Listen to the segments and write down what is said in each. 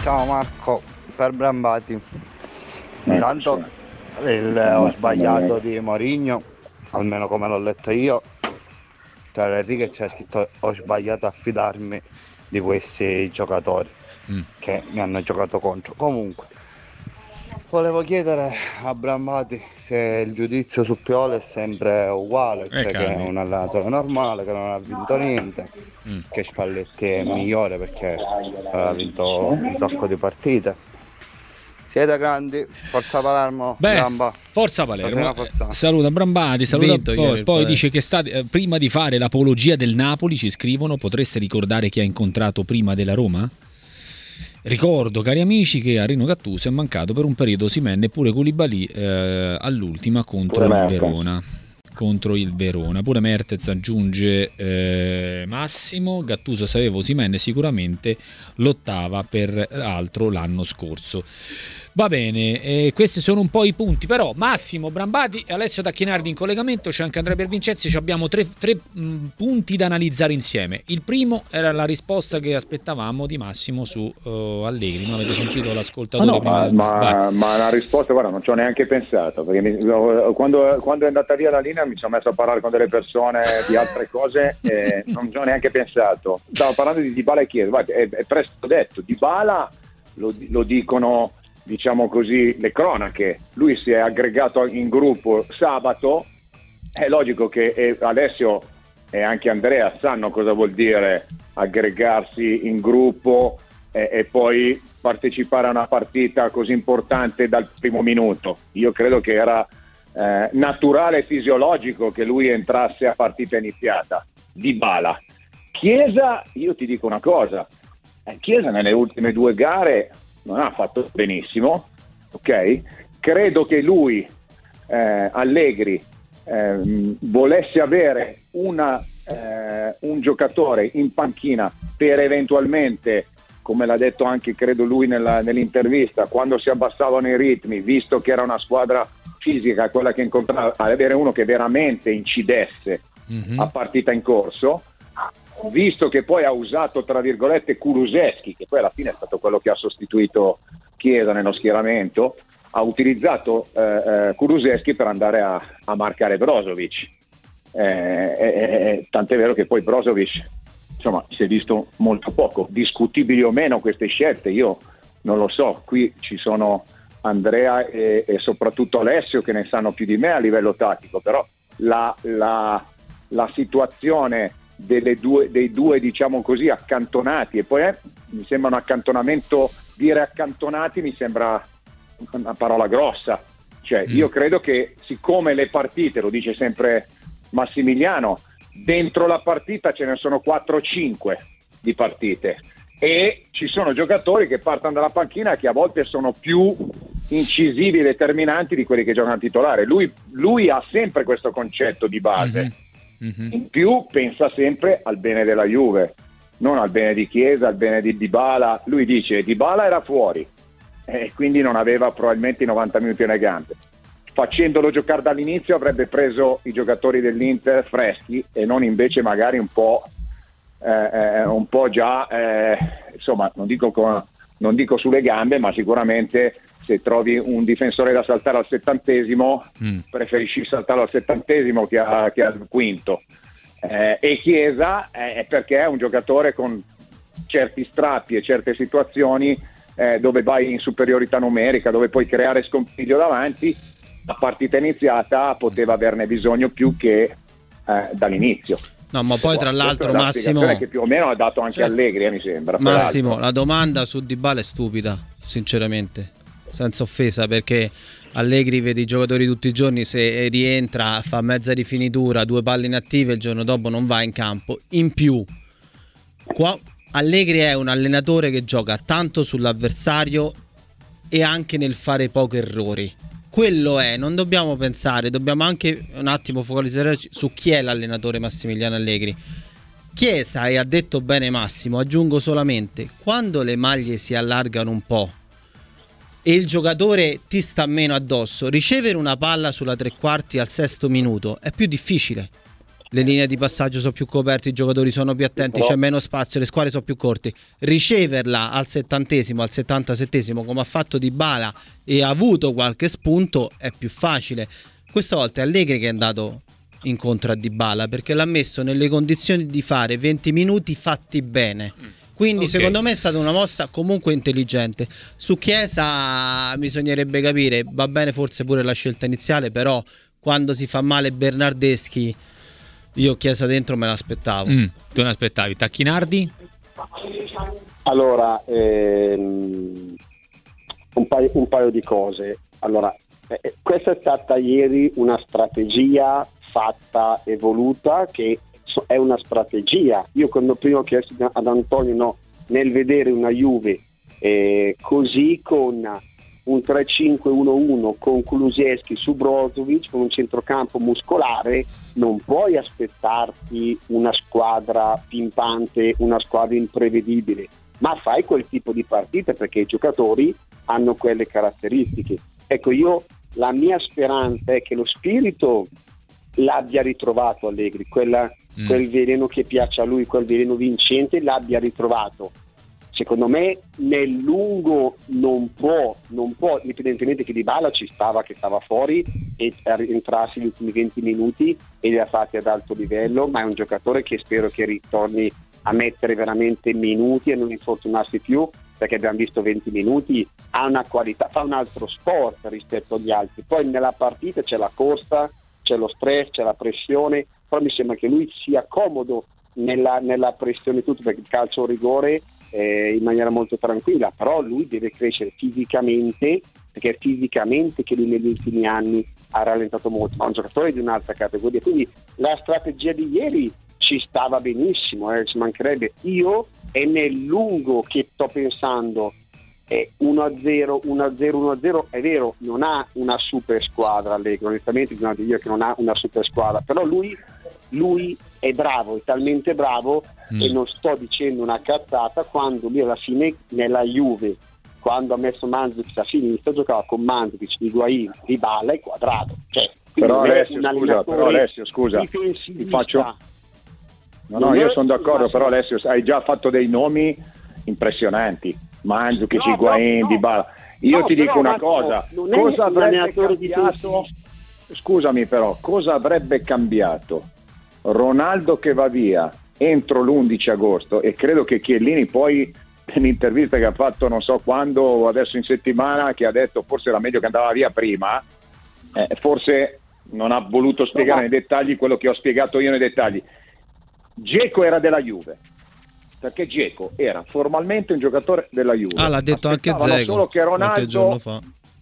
Ciao Marco, per Brambati. Intanto ho sbagliato di Mourinho, almeno come l'ho letto io. Tra le righe c'è scritto ho sbagliato a fidarmi di questi giocatori che mi hanno giocato contro. Comunque, volevo chiedere a Brambati se il giudizio su Pioli è sempre uguale, cioè che è un allenatore normale, che non ha vinto niente, che Spalletti è migliore perché ha vinto un sacco di partite. Siete grandi, forza Palermo, Bramba. Forza Palermo. Saluta Brambati, saluta poi dice che prima di fare l'apologia del Napoli, ci scrivono, potreste ricordare chi ha incontrato prima della Roma? Ricordo, cari amici, che a Rino Gattuso è mancato per un periodo Osimhen e pure Koulibaly all'ultima contro il Verona. Pure Mertens, aggiunge Massimo. Gattuso sapeva Osimhen sicuramente lottava per altro l'anno scorso. Va bene, questi sono un po' i punti, però Massimo, Brambati e Alessio Tacchinardi in collegamento, c'è anche Andrea Piervincenzi, abbiamo tre punti da analizzare insieme. Il primo era la risposta che aspettavamo di Massimo su Allegri, no? Avete sentito l'ascoltatore? Ma la risposta, guarda, non ci ho neanche pensato, perché quando è andata via la linea mi sono messo a parlare con delle persone di altre cose e non ci ho neanche pensato. Stavo parlando di Dybala e Chiesa, guarda, è presto detto, Dybala lo dicono, diciamo così, le cronache. Lui si è aggregato in gruppo sabato, è logico che Alessio e anche Andrea sanno cosa vuol dire aggregarsi in gruppo e poi partecipare a una partita così importante dal primo minuto. Io credo che era naturale e fisiologico che lui entrasse a partita iniziata. Dybala. Chiesa, io ti dico una cosa, Chiesa nelle ultime 2 gare non ha fatto benissimo, ok? Credo che lui, Allegri, volesse avere un giocatore in panchina per eventualmente, come l'ha detto anche credo lui nell'intervista, quando si abbassavano i ritmi, visto che era una squadra fisica quella che incontrava, avere uno che veramente incidesse a partita in corso. Visto che poi ha usato tra virgolette Kulusevski, che poi alla fine è stato quello che ha sostituito Chiesa nello schieramento, ha utilizzato Kulusevski per andare a marcare Brozovic, tant'è vero che poi Brozovic, insomma, si è visto molto poco. Discutibili o meno queste scelte, io non lo so, qui ci sono Andrea e soprattutto Alessio che ne sanno più di me a livello tattico, però la situazione dei due diciamo così accantonati, e poi mi sembra un accantonamento, dire accantonati mi sembra una parola grossa, cioè io credo che siccome le partite, lo dice sempre Massimiliano, dentro la partita ce ne sono 4 o 5 di partite e ci sono giocatori che partono dalla panchina che a volte sono più incisivi e determinanti di quelli che giocano titolare. Lui ha sempre questo concetto di base. In più pensa sempre al bene della Juve, non al bene di Chiesa, al bene di Dybala. Lui dice Dybala era fuori e quindi non aveva probabilmente i 90 minuti nelle gambe. Facendolo giocare dall'inizio avrebbe preso i giocatori dell'Inter freschi e non invece magari un po' già insomma, non dico sulle gambe, ma sicuramente se trovi un difensore da saltare al 70°, preferisci saltarlo al 70° che al quinto. E Chiesa è perché è un giocatore con certi strappi e certe situazioni dove vai in superiorità numerica, dove puoi creare scompiglio davanti. La partita iniziata poteva averne bisogno più che dall'inizio. No, ma poi tra l'altro Massimo, che più o meno ha dato anche Allegri, mi sembra. Massimo, peraltro. La domanda su Dybala è stupida, sinceramente, senza offesa, perché Allegri vede i giocatori tutti i giorni, se rientra fa mezza rifinitura, 2 palle inattive, il giorno dopo non va in campo. In più Allegri è un allenatore che gioca tanto sull'avversario e anche nel fare pochi errori. Quello è, non dobbiamo pensare, dobbiamo anche un attimo focalizzare su chi è l'allenatore Massimiliano Allegri. Chiesa, e ha detto bene Massimo, aggiungo solamente, quando le maglie si allargano un po' e il giocatore ti sta meno addosso, ricevere una palla sulla 3/4 al 6° minuto è più difficile. le linee di passaggio sono più coperte, i giocatori sono più attenti, c'è meno spazio, le squadre sono più corte. Riceverla al 70esimo, al 77esimo, come ha fatto Dybala, e ha avuto qualche spunto, è più facile. Questa volta è Allegri che è andato incontro a Dybala, perché l'ha messo nelle condizioni di fare 20 minuti fatti bene. Quindi secondo me è stata una mossa comunque intelligente. Su Chiesa bisognerebbe capire, va bene forse pure la scelta iniziale, però quando si fa male Bernardeschi, io Chiesa dentro me l'aspettavo. Tu non aspettavi? Tacchinardi? Allora, un paio di cose. Allora, questa è stata ieri una strategia fatta e voluta, che è una strategia. Io quando prima ho chiesto ad Antonio, nel vedere una Juve così, con un 3-5-1-1 con Kulusevski su Brozovic, con un centrocampo muscolare, non puoi aspettarti una squadra pimpante, una squadra imprevedibile, ma fai quel tipo di partite perché i giocatori hanno quelle caratteristiche. Ecco, la mia speranza è che lo spirito l'abbia ritrovato Allegri, quel veleno che piace a lui, quel veleno vincente l'abbia ritrovato. Secondo me nel lungo non può, indipendentemente che Dybala ci stava, che stava fuori e entrasse gli ultimi 20 minuti e li ha fatti ad alto livello, ma è un giocatore che spero che ritorni a mettere veramente minuti e non infortunarsi più, perché abbiamo visto 20 minuti, ha una qualità, fa un altro sport rispetto agli altri. Poi nella partita c'è la corsa, c'è lo stress, c'è la pressione, però mi sembra che lui sia comodo nella pressione tutto, perché il calcio a rigore in maniera molto tranquilla, però lui deve crescere fisicamente, perché è fisicamente che lui negli ultimi anni ha rallentato molto, ma è un giocatore di un'altra categoria, quindi la strategia di ieri ci stava benissimo, ci mancherebbe. Io è nel lungo che sto pensando 1-0, 1-0, è vero, non ha una super squadra Allegri, onestamente bisogna dire che non ha una super squadra, però lui è bravo, è talmente bravo, e non sto dicendo una cazzata, quando lui alla fine nella Juve, quando ha messo Mandzukic a sinistra, giocava con Mandzukic, Higuain, Dybala e Quadrado. Cioè, però Alessio, scusa, ti faccio... No, io sono d'accordo, però Alessio, hai già fatto dei nomi impressionanti, Mandzukic, Higuain, Dybala. Io ti dico una cosa, cosa avrebbe cambiato? Scusami, però, cosa avrebbe cambiato Ronaldo che va via entro l'11 agosto, e credo che Chiellini poi nell'intervista che ha fatto non so quando, adesso in settimana, che ha detto forse era meglio che andava via prima, forse non ha voluto spiegare nei dettagli quello che ho spiegato io nei dettagli. Dzeko era della Juve, perché Dzeko era formalmente un giocatore della Juve. L'ha detto anche Dzeko solo che Ronaldo, qualche giorno fa.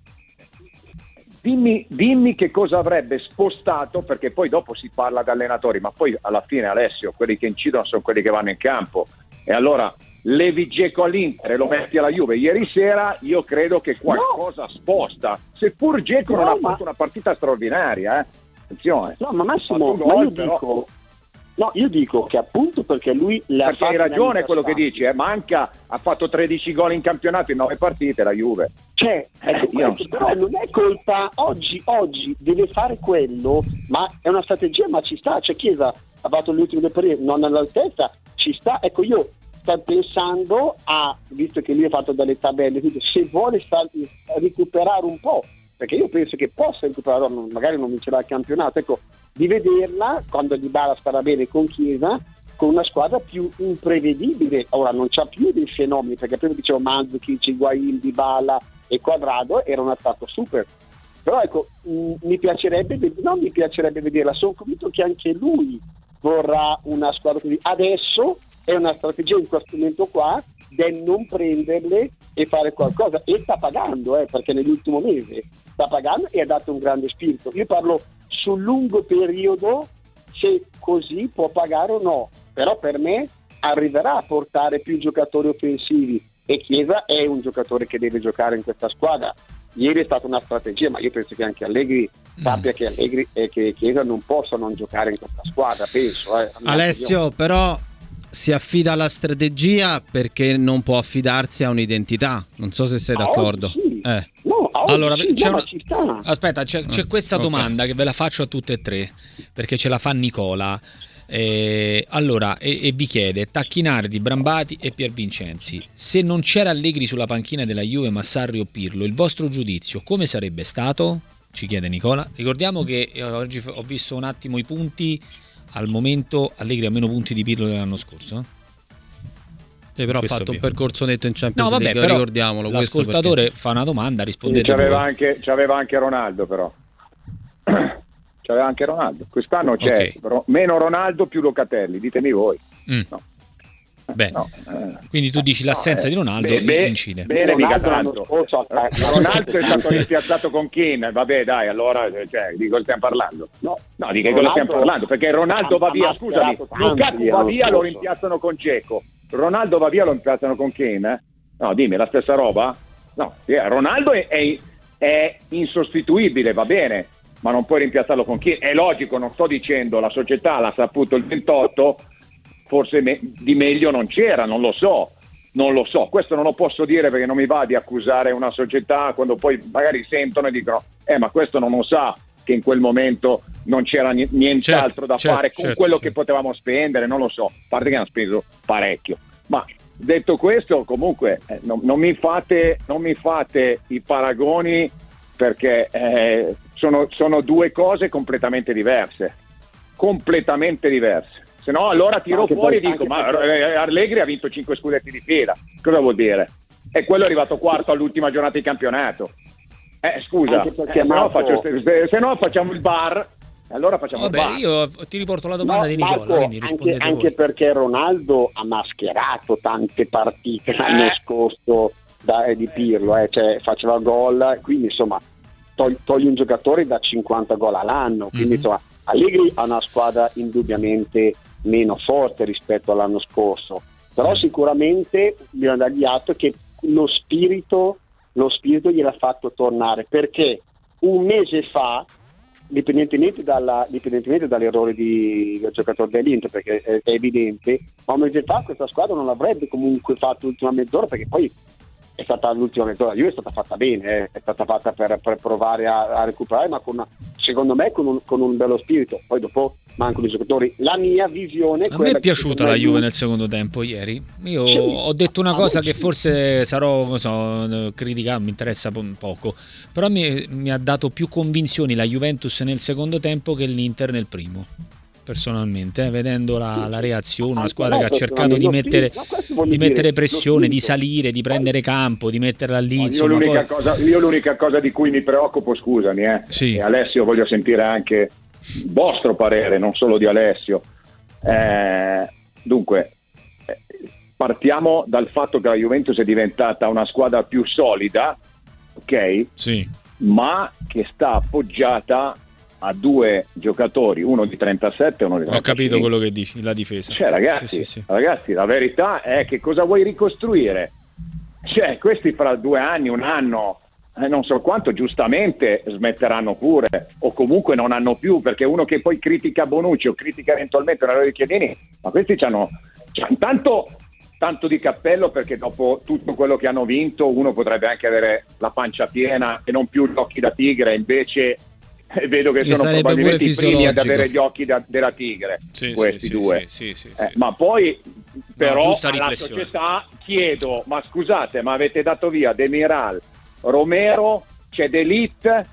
Dimmi che cosa avrebbe spostato, perché poi dopo si parla di allenatori, ma poi alla fine, Alessio, quelli che incidono sono quelli che vanno in campo, e allora levi Dzeko all'Inter e lo metti alla Juve ieri sera, io credo che qualcosa sposta, seppur Dzeko non ha fatto una partita straordinaria, attenzione. No, ma Massimo, io dico che appunto perché lui perché hai ragione quello che dici, Manca ha fatto 13 gol in campionato in 9 partite, la Juve. Però non è colpa, oggi deve fare quello, ma è una strategia, ma ci sta. Cioè Chiesa ha fatto le ultime 2 partite non all'altezza, ci sta. Ecco, io sto pensando visto che lui ha fatto delle tabelle, se vuole recuperare un po', perché io penso che possa recuperare, magari non vincerà il campionato, ecco, di vederla quando Dybala starà bene con Chiesa, con una squadra più imprevedibile. Ora non c'ha più dei fenomeni, perché prima dicevo Mandzukic, Higuain, Dybala e Quadrado era un attacco super, però ecco, mi piacerebbe vederla, sono convinto che anche lui vorrà una squadra così. Adesso è una strategia in questo momento qua del non prenderle e fare qualcosa, e sta pagando, perché nell'ultimo mese sta pagando e ha dato un grande spirito. Io parlo sul lungo periodo, se così può pagare o no, però per me arriverà a portare più giocatori offensivi, e Chiesa è un giocatore che deve giocare in questa squadra. Ieri è stata una strategia, ma io penso che anche Allegri sappia che Allegri e che Chiesa non possa non giocare in questa squadra, penso. Alessio, però si affida alla strategia perché non può affidarsi a un'identità, non so se sei d'accordo. No, Allora, aspetta, c'è questa domanda che ve la faccio a tutte e tre, perché ce la fa Nicola. Allora, e vi chiede: Tacchinardi, Brambati e Piervincenzi, se non c'era Allegri sulla panchina della Juve, ma Sarri o Pirlo, il vostro giudizio come sarebbe stato? Ci chiede Nicola. Ricordiamo che oggi ho visto un attimo i punti. Al momento Allegri ha meno punti di Pirlo dell'anno scorso. Però ha fatto un percorso netto in Champions League, ricordiamolo. L'ascoltatore fa una domanda, rispondete. C'aveva anche Ronaldo, però. C'aveva anche Ronaldo. Quest'anno c'è meno Ronaldo più Locatelli, ditemi voi. No. Quindi tu dici l'assenza di Ronaldo incide. Bene, mica tanto. Ronaldo è stato rimpiazzato con Keane. Vabbè, dai, allora di cosa stiamo parlando? No, di che cosa stiamo parlando? Perché Ronaldo va via, scusami, Lukaku va via, lo rimpiazzano con Dzeko. Ronaldo va via, lo rimpiazzano con Keane? No, dimmi, la stessa roba? No, Ronaldo è insostituibile, va bene, ma non puoi rimpiazzarlo con Keane. È logico, non sto dicendo la società l'ha saputo il 28, forse di meglio non c'era, non lo so, questo non lo posso dire perché non mi va di accusare una società quando poi magari sentono e dicono ma questo non lo sa che in quel momento non c'era nient'altro da fare con quello che potevamo spendere, non lo so, a parte che hanno speso parecchio. Ma detto questo, comunque non mi fate i paragoni, perché sono due cose completamente diverse. Se no allora tiro fuori e dico Allegri ha vinto 5 scudetti di fila, cosa vuol dire? E quello è arrivato quarto all'ultima giornata di campionato. Scusa, se no facciamo il bar. Allora facciamo il bar. Io ti riporto la domanda di Nicola. Marco, anche perché Ronaldo ha mascherato tante partite l'anno scorso di Pirlo, cioè faceva gol, quindi insomma togli un giocatore da 50 gol all'anno, quindi insomma Allegri ha una squadra indubbiamente meno forte rispetto all'anno scorso, però sicuramente bisogna dargli atto che lo spirito gliel'ha fatto tornare, perché un mese fa, dipendentemente dall'errore del giocatore dell'Inter, perché è evidente, ma un mese fa questa squadra non l'avrebbe comunque fatto l'ultima mezz'ora, perché poi è stata l'ultima mezz'ora, la Juve è stata fatta bene, è stata fatta per provare a recuperare, ma secondo me con un bello spirito. Poi dopo mancano i giocatori. La mia visione a me è piaciuta la Juve nel secondo tempo ieri. Io ho detto una cosa che forse sarò, critica, mi interessa poco, però mi ha dato più convinzioni la Juventus nel secondo tempo che l'Inter nel primo, personalmente, vedendo la reazione, una squadra che ha cercato di mettere pressione, di salire, di prendere campo, di metterla lì. Io l'unica cosa di cui mi preoccupo, scusami, e Alessio, voglio sentire anche il vostro parere, non solo di Alessio. Dunque, partiamo dal fatto che la Juventus è diventata una squadra più solida, ok? Sì. Ma che sta appoggiata a due giocatori, uno di 37 e uno di 35. Ho capito quello che dici, la difesa. Ragazzi, la verità è che cosa vuoi ricostruire? Questi fra 2 anni, un anno, non so quanto, giustamente smetteranno pure, o comunque non hanno più, perché uno che poi critica Bonucci o critica eventualmente una di Chiellini, ma questi c'hanno tanto di cappello, perché dopo tutto quello che hanno vinto uno potrebbe anche avere la pancia piena e non più gli occhi da tigre, invece vedo che sono probabilmente i primi ad avere gli occhi della tigre, questi due. Sì. Ma poi però alla società chiedo, ma scusate, ma avete dato via Demiral, Romero, c'è D'Elite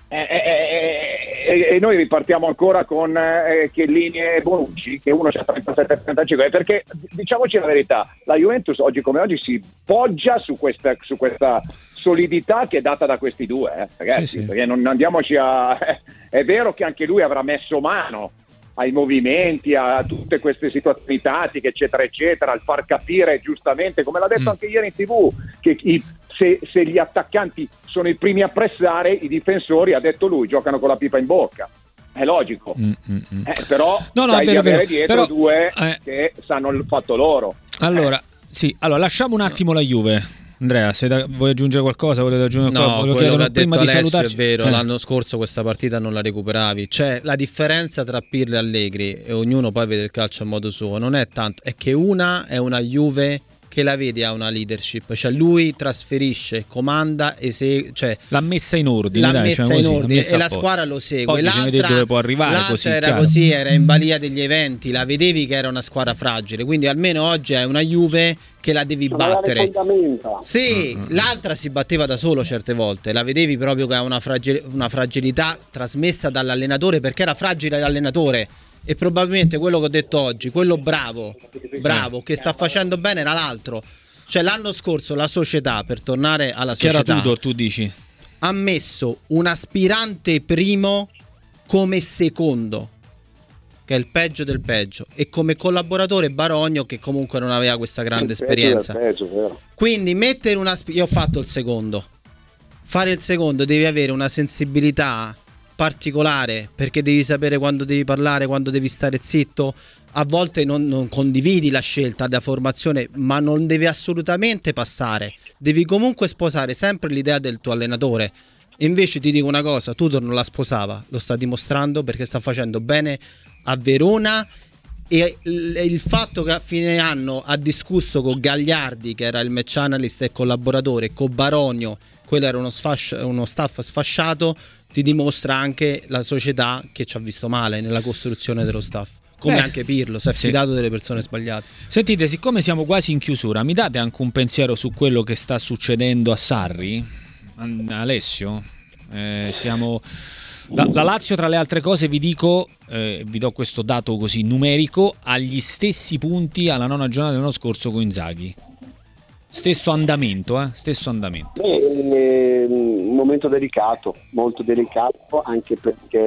e noi ripartiamo ancora con Chiellini e Bonucci, che uno c'ha 37-35, perché diciamoci la verità, la Juventus oggi come oggi si poggia su questa solidità che è data da questi due, ragazzi, perché non andiamoci è vero che anche lui avrà messo mano ai movimenti, a tutte queste situazioni tattiche, eccetera eccetera, al far capire giustamente, come l'ha detto anche ieri in TV, che se gli attaccanti sono i primi a pressare, i difensori, ha detto lui, giocano con la pipa in bocca. È logico. Però devi avere dietro due che sanno il fatto loro. Allora, lasciamo un attimo la Juve. Andrea, vuoi aggiungere qualcosa? Volete aggiungere qualcosa? No, quello che ha detto Alessio è vero, l'anno scorso questa partita non la recuperavi. Cioè, la differenza tra Pirlo e Allegri, e ognuno poi vede il calcio a modo suo, non è tanto, è che una è una Juve che la vedi ha una leadership, cioè lui trasferisce, comanda, cioè l'ha messa in ordine, e la squadra lo segue. L'altra dove può arrivare, così era chiaro. Così, era in balia degli eventi, la vedevi che era una squadra fragile, quindi almeno oggi è una Juve che la devi battere. Sì, l'altra si batteva da solo certe volte, la vedevi proprio che ha una fragilità trasmessa dall'allenatore, perché era fragile l'allenatore. E probabilmente quello che ho detto oggi, quello bravo che sta facendo bene era l'altro. Cioè l'anno scorso la società, per tornare alla società, c'era Tudor, tu dici, ha messo un aspirante primo come secondo, che è il peggio del peggio, e come collaboratore Barogno, che comunque non aveva questa grande esperienza. Quindi mettere io ho fatto il secondo. Fare il secondo devi avere una sensibilità particolare, perché devi sapere quando devi parlare, quando devi stare zitto. A volte non condividi la scelta da formazione, ma non deve assolutamente passare, devi comunque sposare sempre l'idea del tuo allenatore. E invece ti dico una cosa, Tudor non la sposava, lo sta dimostrando, perché sta facendo bene a Verona. E il fatto che a fine anno ha discusso con Gagliardi, che era il match analyst e collaboratore, con Barogno, quello era uno staff sfasciato, ti dimostra anche la società che ci ha visto male nella costruzione dello staff, come anche Pirlo si è fidato delle persone sbagliate. Sentite, siccome siamo quasi in chiusura, mi date anche un pensiero su quello che sta succedendo a Sarri? Alessio? La Lazio, tra le altre cose, vi dico, vi do questo dato così numerico, agli stessi punti alla 9ª giornata dell'anno scorso con Inzaghi. Stesso andamento. Un momento delicato, molto delicato, anche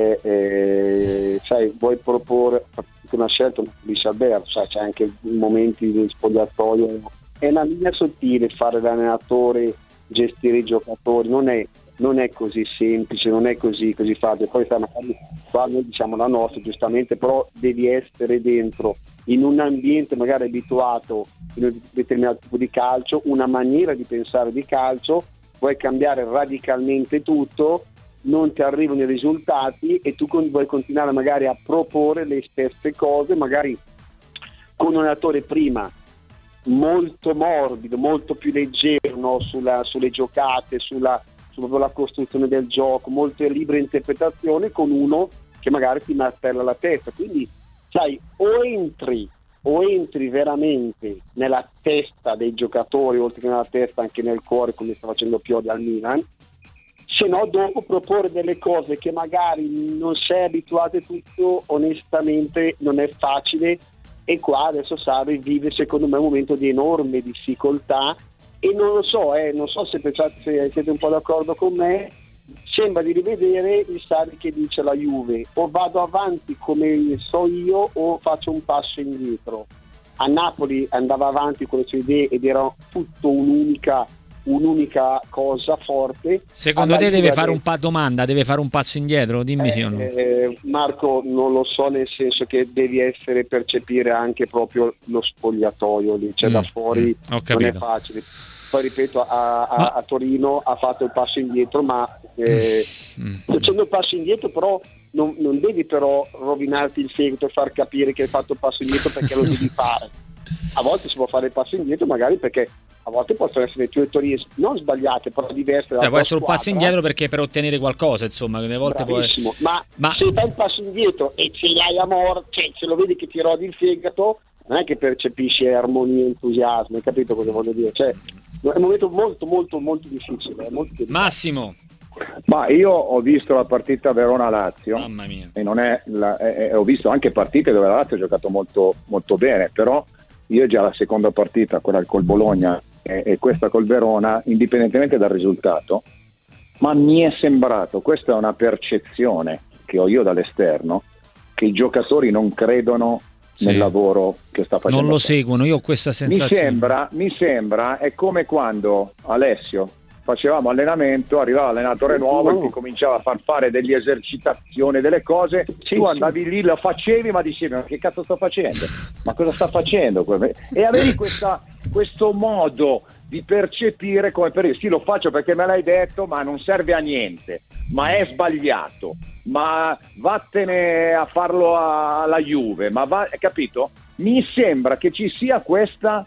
perché sai, vuoi proporre una scelta di Alberto, sai, c'è anche momenti di spogliatoio, è una linea sottile fare l'allenatore, gestire i giocatori, non è così semplice, non è così facile. Poi qua noi diciamo la nostra, giustamente, però devi essere dentro in un ambiente magari abituato in un determinato tipo di calcio, una maniera di pensare di calcio, vuoi cambiare radicalmente tutto, non ti arrivano i risultati e tu vuoi continuare magari a proporre le stesse cose, magari con un allenatore prima molto morbido, molto più leggero, no? sulle giocate, sulla costruzione del gioco, molte libere interpretazioni, con uno che magari ti martella la testa. Quindi sai, o entri veramente nella testa dei giocatori, oltre che nella testa anche nel cuore, come sta facendo Pioli al Milan, se no dopo proporre delle cose che magari non sei abituato a tutto, onestamente non è facile. E qua adesso Sarri vive secondo me un momento di enorme difficoltà, e non so se siete un po' d'accordo con me, sembra di rivedere il Sarri che dice alla Juve: o vado avanti come so io o faccio un passo indietro. A Napoli andava avanti con le sue idee ed era tutto un'unica cosa forte. Secondo te deve fare deve fare un passo indietro? Dimmi sì o no. Marco, non lo so, nel senso che devi percepire anche proprio lo spogliatoio lì, cioè da fuori non è facile. Poi ripeto, a Torino ha fatto il passo indietro, ma facendo il passo indietro però non devi però rovinarti il fegato e far capire che hai fatto il passo indietro perché lo devi fare. A volte si può fare il passo indietro magari perché a volte possono essere teorie non sbagliate, però diverse. Può essere un passo indietro perché per ottenere qualcosa, insomma, delle volte bravissimo, ma se fai il passo indietro e ce l'hai a morte, cioè se lo vedi che ti rodi il fegato, non è che percepisci armonia e entusiasmo, hai capito cosa voglio dire? Cioè, è un momento molto molto molto difficile, molto Massimo. Ma io ho visto la partita Verona-Lazio, mamma mia, e ho visto anche partite dove la Lazio ha giocato molto molto bene, però io già la seconda partita, quella col Bologna e questa col Verona, indipendentemente dal risultato, ma mi è sembrato, questa è una percezione che ho io dall'esterno, che i giocatori non credono nel lavoro che sta facendo. Non lo seguono, io ho questa sensazione. Mi sembra, è come quando Alessio facevamo allenamento, arrivava l'allenatore nuovo e ti cominciava a far fare delle esercitazioni, delle cose, tu andavi lì, lo facevi, ma dicevi: ma che cazzo sto facendo? Ma cosa sta facendo? E avevi questo modo di percepire come per sì, lo faccio perché me l'hai detto, ma non serve a niente, ma è sbagliato, ma vattene a farlo alla Juve, capito? Mi sembra che ci sia questa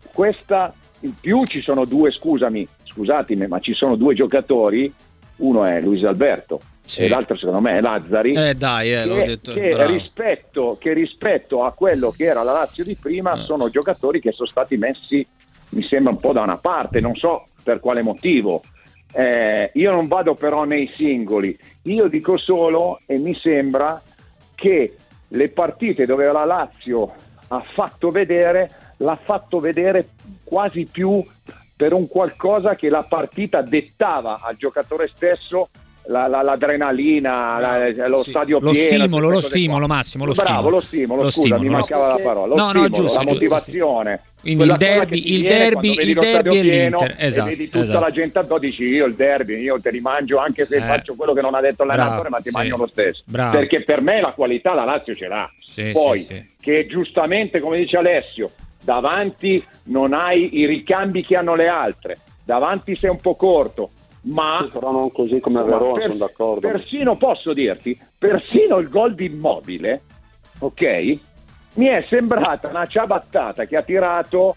questa in più ci sono scusatemi, ma ci sono 2 giocatori, uno è Luis Alberto e l'altro secondo me è Lazzari, l'ho detto, che rispetto a quello che era la Lazio di prima sono giocatori che sono stati messi, mi sembra, un po' da una parte, non so per quale motivo. Io non vado però nei singoli, io dico solo, e mi sembra che le partite dove la Lazio l'ha fatto vedere quasi più per un qualcosa che la partita dettava al giocatore stesso, l'adrenalina, lo stadio pieno, lo stimolo Massimo, lo stimolo, scusa, mi mancava la parola, giusto, la motivazione. Quindi il derby e l'Inter, esatto, e vedi tutta la gente a 12, io il derby, io te li mangio anche se faccio quello che non ha detto l'allenatore, ma ti mangio lo stesso, perché per me la qualità la Lazio ce l'ha. Poi che giustamente, come dice Alessio, davanti non hai i ricambi che hanno le altre, davanti sei un po' corto, ma però non così come Verona, sono d'accordo. Persino posso dirti, persino il gol di Immobile, ok, mi è sembrata una ciabattata che ha tirato,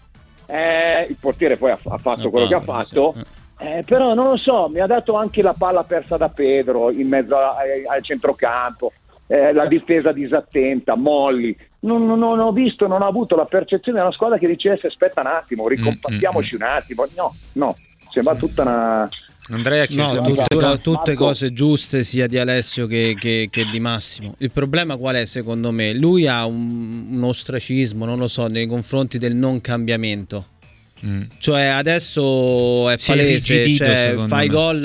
il portiere poi ha fatto quello che ha fatto, però non lo so, mi ha dato anche la palla persa da Pedro in mezzo al centrocampo, la difesa disattenta, molli. Non ho avuto la percezione della squadra che dicesse aspetta un attimo, ricompattiamoci un attimo. No, sembra tutta una... Andrea ha chiesto tutte cose giuste sia di Alessio che di Massimo. Il problema qual è, secondo me? Lui ha un ostracismo, non lo so, nei confronti del non cambiamento. Cioè adesso è palese, cioè, fai gol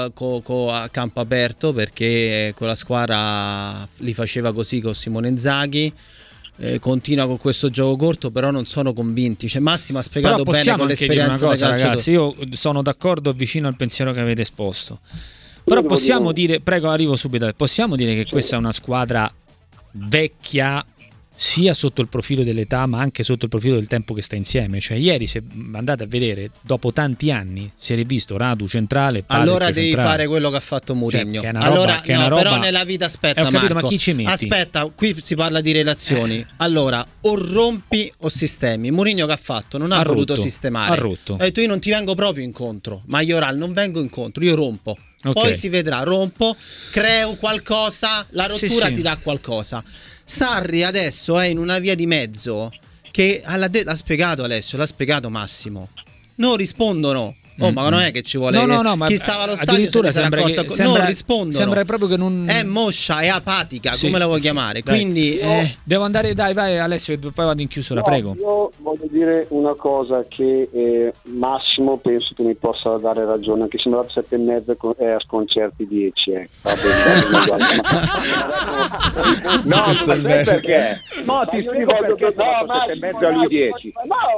a campo aperto, perché quella squadra li faceva così con Simone Inzaghi. Continua con questo gioco corto, però non sono convinti. Cioè, Massimo ha spiegato bene con l'esperienza di ragazzi, io sono d'accordo, vicino al pensiero che avete esposto, però possiamo dire, prego, arrivo subito, possiamo dire che questa è una squadra vecchia sia sotto il profilo dell'età ma anche sotto il profilo del tempo che sta insieme. Cioè ieri, se andate a vedere, dopo tanti anni si è rivisto Radu centrale, allora devi fare quello che ha fatto Mourinho, cioè, roba, però nella vita aspetta, capito, Marco, ma chi ci metti? Aspetta, qui si parla di relazioni, allora o rompi o sistemi. Mourinho che ha fatto? Non ha voluto sistemare, ha rotto. Ha detto io non ti vengo proprio incontro, Majoral non vengo incontro, io rompo. Poi si vedrà, rompo, creo qualcosa, la rottura ti dà qualcosa. Sarri adesso è in una via di mezzo che l'ha spiegato Alessio, l'ha spiegato Massimo. Non rispondono. Ma non è che ci vuole ma chi stava allo stadio addirittura non rispondono. Sembra proprio che non è moscia, è apatica, come la vuoi chiamare? Dai. Quindi devo andare, vai Alessio, poi vado in chiusura, prego. Io voglio dire una cosa che Massimo penso che mi possa dare ragione, anche se mi ha dato 7,5 a sconcerti 10. No, sai perché? No, ti spiego perché ho dato 7,5 a lui 10.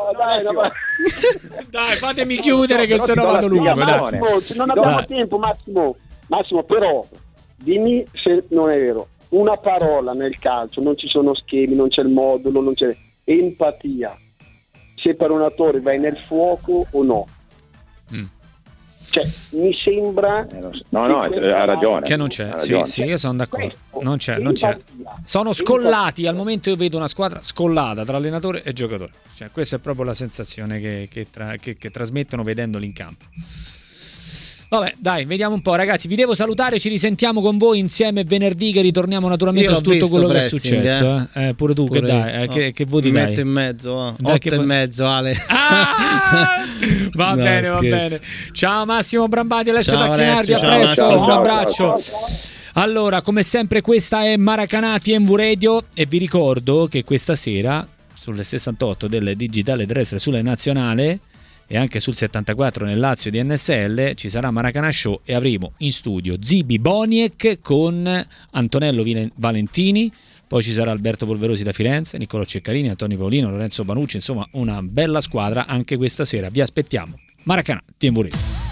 Dai, fatemi chiudere che se no vado lungo. Non abbiamo tempo, Massimo, però dimmi se non è vero. Una parola nel calcio, non ci sono schemi, non c'è il modulo, non c'è empatia. Se per un attore vai nel fuoco o no? Cioè, mi sembra ha ragione che non c'è. Sì, io sono d'accordo. Non c'è. Sono scollati. Al momento io vedo una squadra scollata tra allenatore e giocatore. Cioè, questa è proprio la sensazione che trasmettono vedendoli in campo. Vabbè, dai, vediamo un po', ragazzi. Vi devo salutare, ci risentiamo con voi insieme venerdì, che ritorniamo naturalmente su tutto quello che è successo. Pure tu, che dai, che voti dai? Metto in mezzo, 8,5, Ale. Va bene. Ciao Massimo Brambati, Alessio Tacchinardi, a presto, un abbraccio. Allora, come sempre, questa è Maracanà TMV Radio e vi ricordo che questa sera sulle 68 del digitale terrestre, sulle nazionale e anche sul 74 nel Lazio di NSL ci sarà Maracanà Show e avremo in studio Zibi Boniek con Antonello Valentini, poi ci sarà Alberto Polverosi da Firenze, Niccolò Ceccarini, Antonio Paolino, Lorenzo Banucci, insomma una bella squadra anche questa sera. Vi aspettiamo. Maracanà TMV Radio.